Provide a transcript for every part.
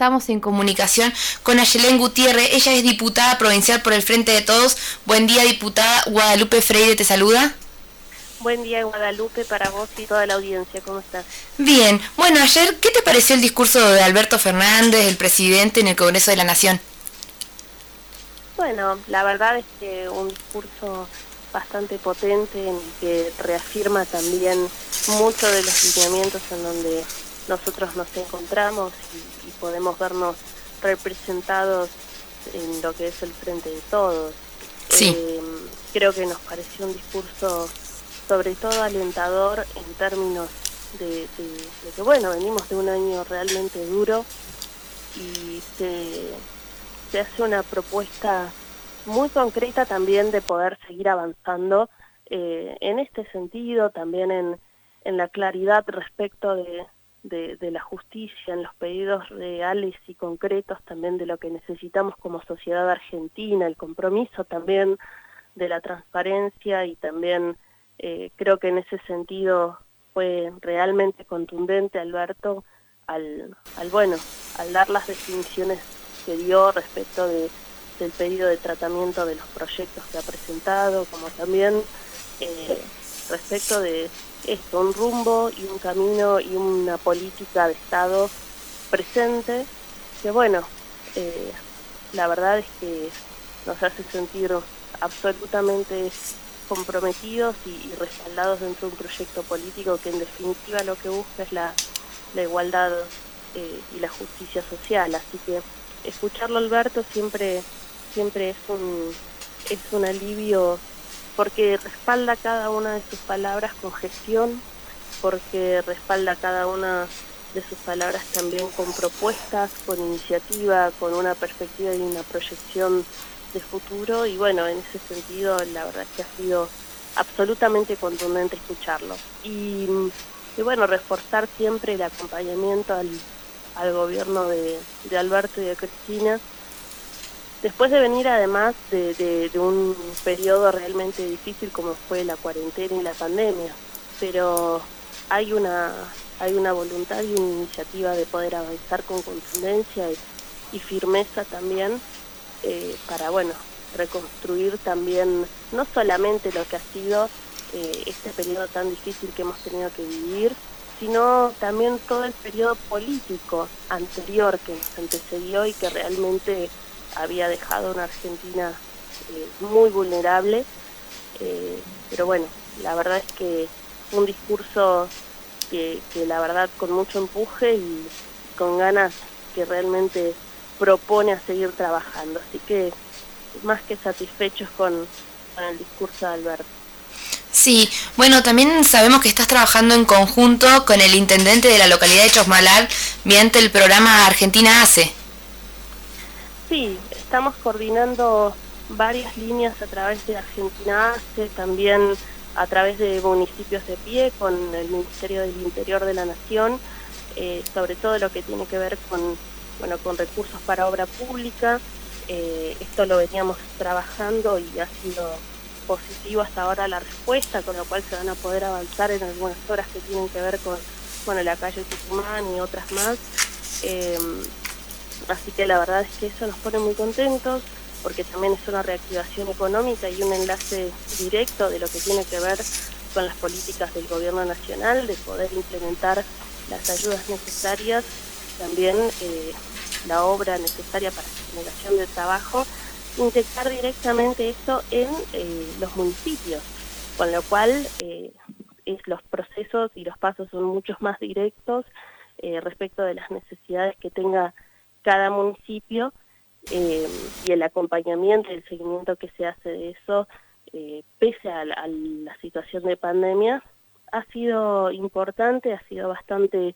estamos en comunicación con Ayelén Gutiérrez. Ella es diputada provincial por el Frente de Todos. Buen día, diputada. Guadalupe Freire te saluda. Buen día, Guadalupe, para vos y toda la audiencia. ¿Cómo estás? Bien. Bueno, ayer, ¿qué te pareció el discurso de Alberto Fernández, el presidente, en el Congreso de la Nación? Bueno, la verdad es que un discurso bastante potente en el que reafirma también muchos de los lineamientos en donde nosotros nos encontramos y podemos vernos representados en lo que es el Frente de Todos. Sí. Creo que nos pareció un discurso sobre todo alentador en términos de que, bueno, venimos de un año realmente duro y se hace una propuesta muy concreta también de poder seguir avanzando en este sentido, también en la claridad respecto de la justicia, en los pedidos reales y concretos también de lo que necesitamos como sociedad argentina, el compromiso también de la transparencia y también creo que en ese sentido fue realmente contundente Alberto al dar las definiciones que dio respecto del pedido de tratamiento de los proyectos que ha presentado, como también respecto de esto, un rumbo y un camino y una política de Estado presente, que bueno, la verdad es que nos hace sentir absolutamente comprometidos y respaldados dentro de un proyecto político que en definitiva lo que busca es la igualdad y la justicia social. Así que escucharlo, Alberto, siempre es un alivio, porque respalda cada una de sus palabras con gestión, porque respalda cada una de sus palabras también con propuestas, con iniciativa, con una perspectiva y una proyección de futuro, y bueno, en ese sentido la verdad es que ha sido absolutamente contundente escucharlo. Y bueno, reforzar siempre el acompañamiento al gobierno de Alberto y de Cristina, después de venir además de un periodo realmente difícil como fue la cuarentena y la pandemia, pero hay una voluntad y una iniciativa de poder avanzar con contundencia y firmeza también para, bueno, reconstruir también no solamente lo que ha sido este periodo tan difícil que hemos tenido que vivir, sino también todo el periodo político anterior que nos antecedió y que realmente había dejado a una Argentina muy vulnerable, pero bueno, la verdad es que un discurso que la verdad con mucho empuje y con ganas que realmente propone a seguir trabajando, así que más que satisfechos con el discurso de Alberto. Sí, bueno, también sabemos que estás trabajando en conjunto con el intendente de la localidad de Chosmalal mediante el programa Argentina Hace. Sí, estamos coordinando varias líneas a través de Argentina Hace, también a través de municipios de pie con el Ministerio del Interior de la Nación, sobre todo lo que tiene que ver con recursos para obra pública. Esto lo veníamos trabajando y ha sido positivo hasta ahora la respuesta, con lo cual se van a poder avanzar en algunas obras que tienen que ver con la calle Tucumán y otras más. Así que la verdad es que eso nos pone muy contentos, porque también es una reactivación económica y un enlace directo de lo que tiene que ver con las políticas del gobierno nacional, de poder implementar las ayudas necesarias, también la obra necesaria para la generación de trabajo, inyectar directamente esto en los municipios, con lo cual los procesos y los pasos son muchos más directos respecto de las necesidades que tenga cada municipio y el acompañamiento y el seguimiento que se hace de eso, pese a la situación de pandemia, ha sido importante, ha sido bastante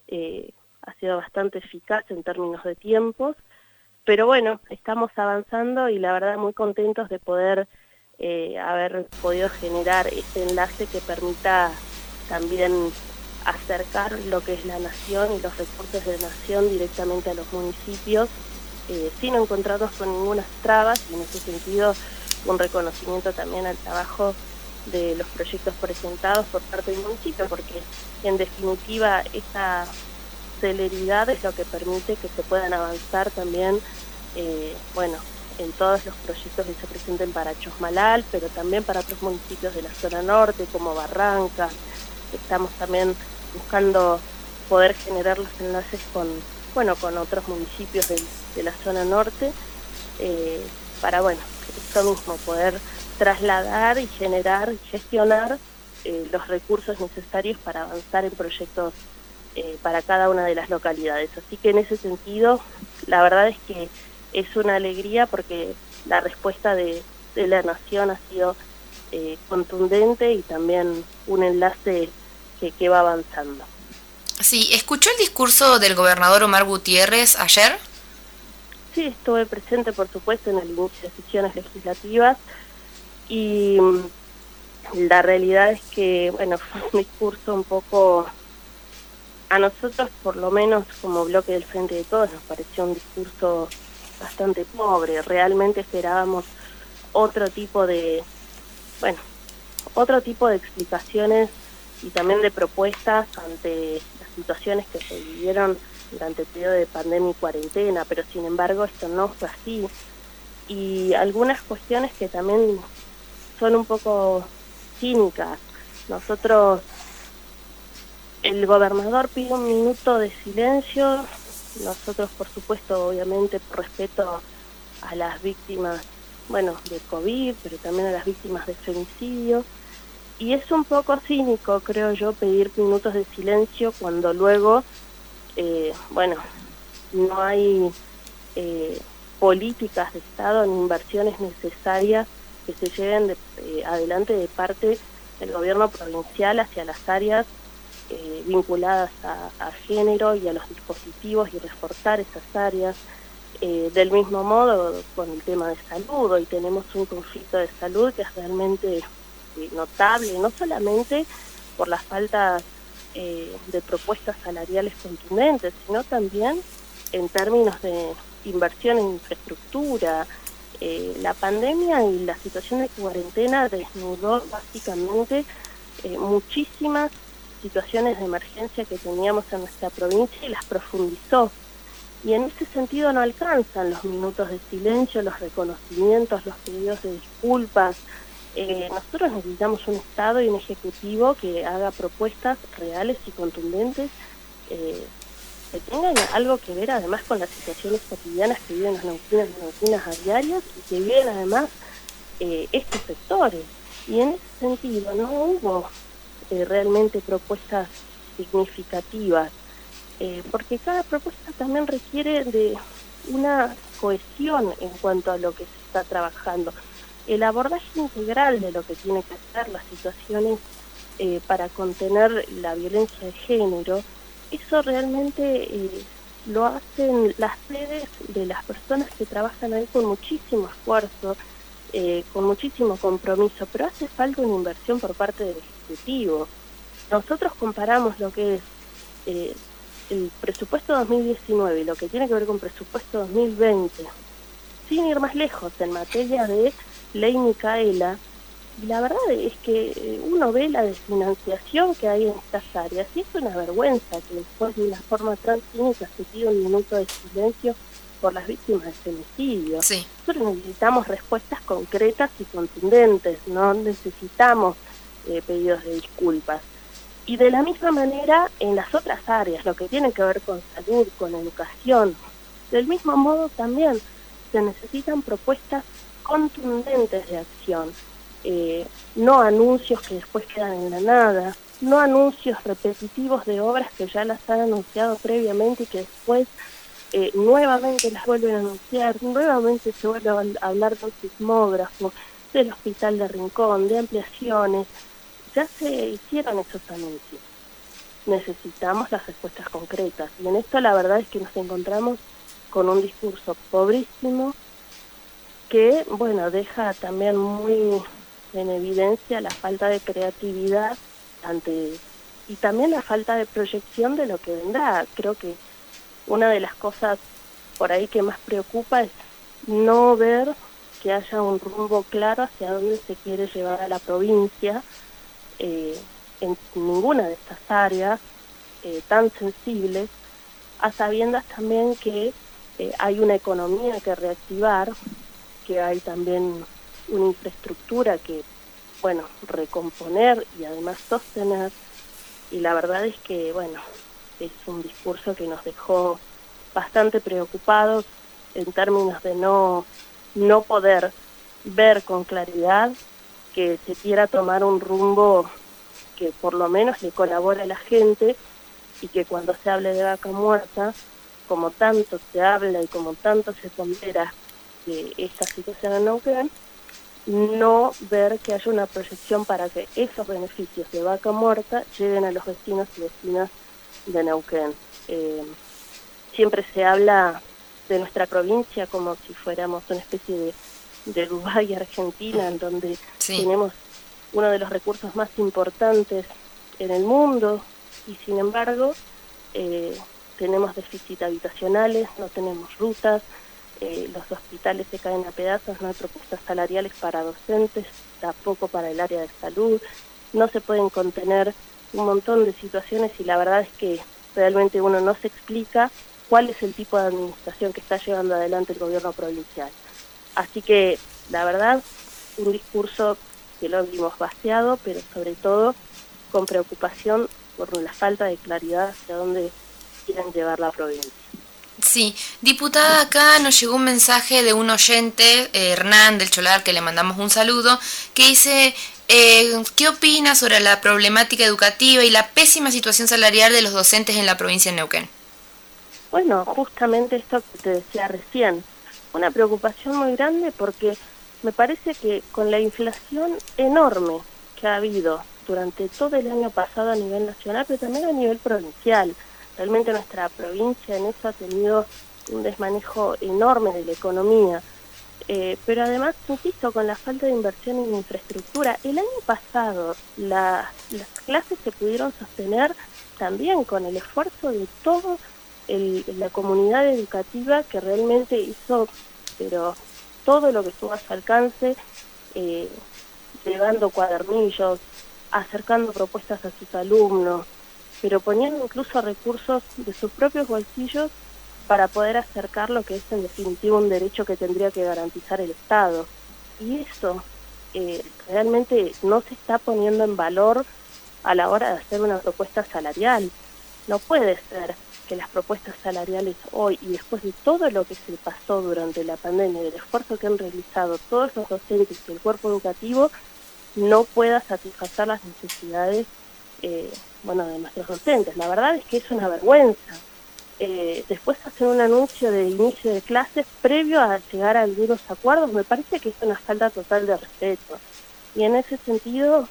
eficaz en términos de tiempos, pero bueno, estamos avanzando y la verdad muy contentos de poder haber podido generar este enlace que permita también acercar lo que es la nación y los recursos de la nación directamente a los municipios, sin encontrarnos con ninguna trabas, y en ese sentido un reconocimiento también al trabajo de los proyectos presentados por parte del municipio, porque en definitiva esa celeridad es lo que permite que se puedan avanzar también, en todos los proyectos que se presenten para Chosmalal, pero también para otros municipios de la zona norte, como Barrancas. Estamos también buscando poder generar los enlaces con otros municipios de la zona norte, para, esto mismo, poder trasladar y generar y gestionar los recursos necesarios para avanzar en proyectos para cada una de las localidades. Así que en ese sentido, la verdad es que es una alegría porque la respuesta de la Nación ha sido contundente y también un enlace que va avanzando. Sí, ¿escuchó el discurso del gobernador Omar Gutiérrez ayer? Sí, estuve presente, por supuesto, en el inicio de sesiones legislativas y la realidad es que, fue un discurso un poco, a nosotros por lo menos como bloque del Frente de Todos nos pareció un discurso bastante pobre. Realmente esperábamos otro tipo de explicaciones y también de propuestas ante las situaciones que se vivieron durante el periodo de pandemia y cuarentena, pero sin embargo esto no fue así. Y algunas cuestiones que también son un poco cínicas. El gobernador pide 1 minuto de silencio. Nosotros, por supuesto, obviamente, por respeto a las víctimas, de COVID, pero también a las víctimas de femicidio. Y es un poco cínico, creo yo, pedir minutos de silencio cuando luego, no hay políticas de Estado ni inversiones necesarias que se lleven adelante de parte del gobierno provincial hacia las áreas vinculadas a género y a los dispositivos y reforzar esas áreas. Del mismo modo con el tema de salud, hoy tenemos un conflicto de salud que es realmente notable, no solamente por la falta de propuestas salariales contundentes, sino también en términos de inversión en infraestructura. La pandemia y la situación de cuarentena desnudó básicamente muchísimas situaciones de emergencia que teníamos en nuestra provincia y las profundizó. Y en ese sentido no alcanzan los minutos de silencio, los reconocimientos, los pedidos de disculpas. Nosotros necesitamos un Estado y un Ejecutivo que haga propuestas reales y contundentes, que tengan algo que ver además con las situaciones cotidianas que viven los neuquinos y neuquinas a diarias y que viven además estos sectores. Y en ese sentido no hubo realmente propuestas significativas, porque cada propuesta también requiere de una cohesión en cuanto a lo que se está trabajando. El abordaje integral de lo que tiene que hacer las situaciones para contener la violencia de género, eso realmente lo hacen las sedes de las personas que trabajan ahí con muchísimo esfuerzo, con muchísimo compromiso, pero hace falta una inversión por parte del Ejecutivo. Nosotros comparamos lo que es el presupuesto 2019 y lo que tiene que ver con presupuesto 2020, sin ir más lejos, en materia de Ley Micaela, y la verdad es que uno ve la desfinanciación que hay en estas áreas, y es una vergüenza que después de una forma tan cínica se pida 1 minuto de silencio por las víctimas de femicidio. Sí. Nosotros necesitamos respuestas concretas y contundentes, no necesitamos pedidos de disculpas. Y de la misma manera en las otras áreas, lo que tiene que ver con salud, con educación, del mismo modo también se necesitan propuestas contundentes de acción, no anuncios que después quedan en la nada, no anuncios repetitivos de obras que ya las han anunciado previamente y que después nuevamente las vuelven a anunciar, nuevamente se vuelve a hablar de un sismógrafo, del hospital de Rincón, de ampliaciones. Ya se hicieron esos anuncios. Necesitamos las respuestas concretas. Y en esto la verdad es que nos encontramos con un discurso pobrísimo que, deja también muy en evidencia la falta de creatividad y también la falta de proyección de lo que vendrá. Creo que una de las cosas por ahí que más preocupa es no ver que haya un rumbo claro hacia dónde se quiere llevar a la provincia, en ninguna de estas áreas tan sensibles, a sabiendas también que hay una economía que reactivar, que hay también una infraestructura que, bueno, recomponer y además sostener, y la verdad es que, bueno, es un discurso que nos dejó bastante preocupados en términos de no poder ver con claridad que se quiera tomar un rumbo que por lo menos le colabore a la gente, y que cuando se hable de vaca muerta, como tanto se habla y como tanto se pondera de esta situación en Neuquén, no ver que haya una proyección para que esos beneficios de vaca muerta lleguen a los vecinos y vecinas de Neuquén. Siempre se habla de nuestra provincia como si fuéramos una especie de Uruguay, Argentina, en donde tenemos uno de los recursos más importantes en el mundo, y sin embargo tenemos déficit habitacionales, no tenemos rutas, los hospitales se caen a pedazos, no hay propuestas salariales para docentes, tampoco para el área de salud, no se pueden contener un montón de situaciones, y la verdad es que realmente uno no se explica cuál es el tipo de administración que está llevando adelante el gobierno provincial. Así que, la verdad, un discurso que lo vimos vaciado, pero sobre todo con preocupación por la falta de claridad hacia dónde quieren llevar la provincia. Sí, diputada, acá nos llegó un mensaje de un oyente, Hernán del Cholar, que le mandamos un saludo, que dice, ¿qué opina sobre la problemática educativa y la pésima situación salarial de los docentes en la provincia de Neuquén? Bueno, justamente esto que te decía recién, una preocupación muy grande, porque me parece que con la inflación enorme que ha habido durante todo el año pasado a nivel nacional, pero también a nivel provincial, realmente nuestra provincia en eso ha tenido un desmanejo enorme de la economía, pero además, insisto, con la falta de inversión en infraestructura, el año pasado las clases se pudieron sostener también con el esfuerzo de todo la comunidad educativa, que realmente hizo pero todo lo que estuvo a su alcance, llevando cuadernillos, acercando propuestas a sus alumnos, pero poniendo incluso recursos de sus propios bolsillos para poder acercar lo que es en definitiva un derecho que tendría que garantizar el Estado. Y eso realmente no se está poniendo en valor a la hora de hacer una propuesta salarial. No puede ser que las propuestas salariales hoy, y después de todo lo que se pasó durante la pandemia, del esfuerzo que han realizado todos los docentes y el cuerpo educativo, no pueda satisfacer las necesidades de nuestros docentes. La verdad es que es una vergüenza. Después hacer un anuncio de inicio de clases previo a llegar a algunos acuerdos, me parece que es una falta total de respeto. Y en ese sentido,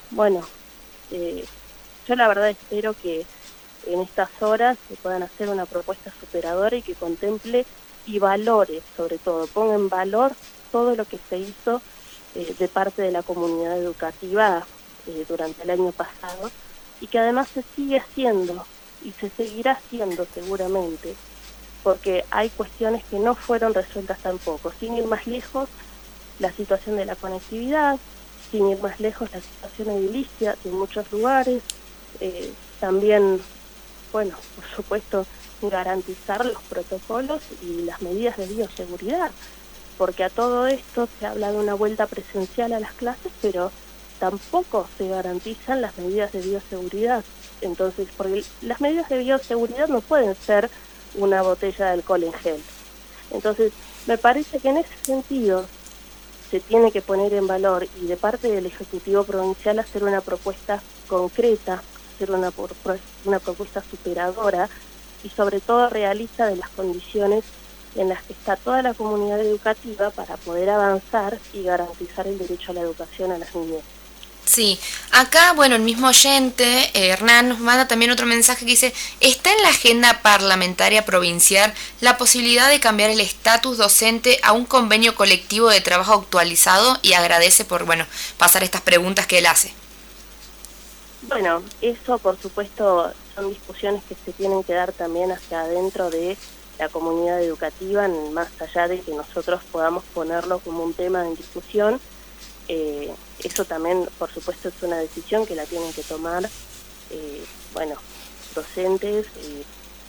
yo la verdad espero que en estas horas se puedan hacer una propuesta superadora y que contemple y valore, sobre todo, ponga en valor todo lo que se hizo de parte de la comunidad educativa durante el año pasado, y que además se sigue haciendo y se seguirá haciendo seguramente, porque hay cuestiones que no fueron resueltas tampoco. Sin ir más lejos, la situación de la conectividad, sin ir más lejos, la situación edilicia en muchos lugares, también, por supuesto, garantizar los protocolos y las medidas de bioseguridad, porque a todo esto se habla de una vuelta presencial a las clases, pero tampoco se garantizan las medidas de bioseguridad. Entonces, porque las medidas de bioseguridad no pueden ser una botella de alcohol en gel. Entonces, me parece que en ese sentido se tiene que poner en valor, y de parte del Ejecutivo Provincial hacer una propuesta concreta, hacer una propuesta superadora y sobre todo realista de las condiciones en las que está toda la comunidad educativa para poder avanzar y garantizar el derecho a la educación a las niñas. Sí, acá, el mismo oyente, Hernán, nos manda también otro mensaje que dice, ¿está en la agenda parlamentaria provincial la posibilidad de cambiar el estatus docente a un convenio colectivo de trabajo actualizado? Y agradece por, pasar estas preguntas que él hace. Bueno, eso por supuesto son discusiones que se tienen que dar también hacia adentro de la comunidad educativa, más allá de que nosotros podamos ponerlo como un tema en discusión. Eso también, por supuesto, es una decisión que la tienen que tomar, docentes,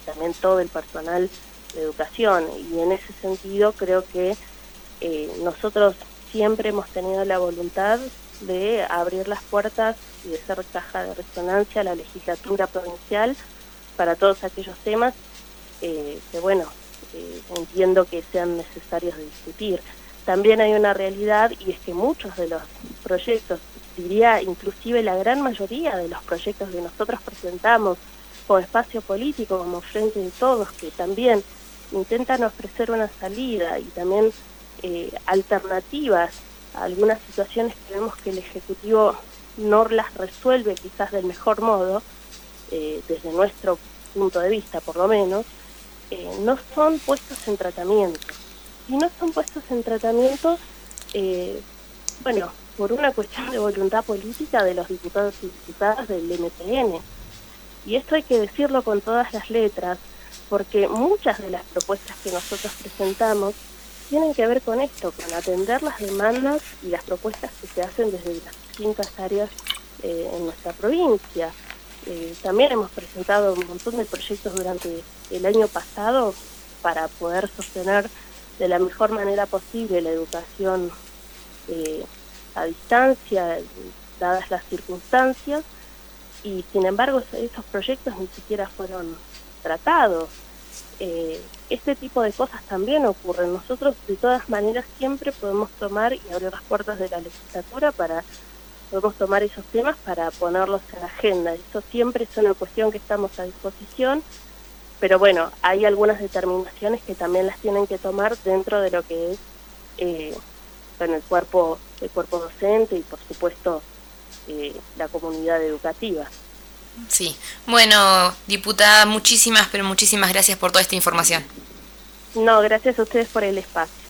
también todo el personal de educación. Y en ese sentido creo que nosotros siempre hemos tenido la voluntad de abrir las puertas y de ser caja de resonancia a la legislatura provincial para todos aquellos temas que bueno, entiendo que sean necesarios de discutir. También hay una realidad, y es que muchos de los proyectos, diría inclusive la gran mayoría de los proyectos que nosotros presentamos como espacio político, como Frente de Todos, que también intentan ofrecer una salida y también alternativas a algunas situaciones que vemos que el Ejecutivo no las resuelve quizás del mejor modo, desde nuestro punto de vista por lo menos, no son puestos en tratamiento. Y no son puestos en tratamiento, bueno, por una cuestión de voluntad política de los diputados y diputadas del MPN. Y esto hay que decirlo con todas las letras, porque muchas de las propuestas que nosotros presentamos tienen que ver con esto, con atender las demandas y las propuestas que se hacen desde las distintas áreas en nuestra provincia. También hemos presentado un montón de proyectos durante el año pasado para poder sostener de la mejor manera posible la educación a distancia, dadas las circunstancias, y sin embargo esos proyectos ni siquiera fueron tratados. Este tipo de cosas también ocurren. Nosotros de todas maneras siempre podemos tomar y abrir las puertas de la legislatura podemos tomar esos temas para ponerlos en la agenda. Eso siempre es una cuestión que estamos a disposición, pero bueno, hay algunas determinaciones que también las tienen que tomar dentro de lo que es el cuerpo docente y por supuesto la comunidad educativa. Sí, bueno, diputada, muchísimas, pero muchísimas gracias por toda esta información. No, gracias a ustedes por el espacio.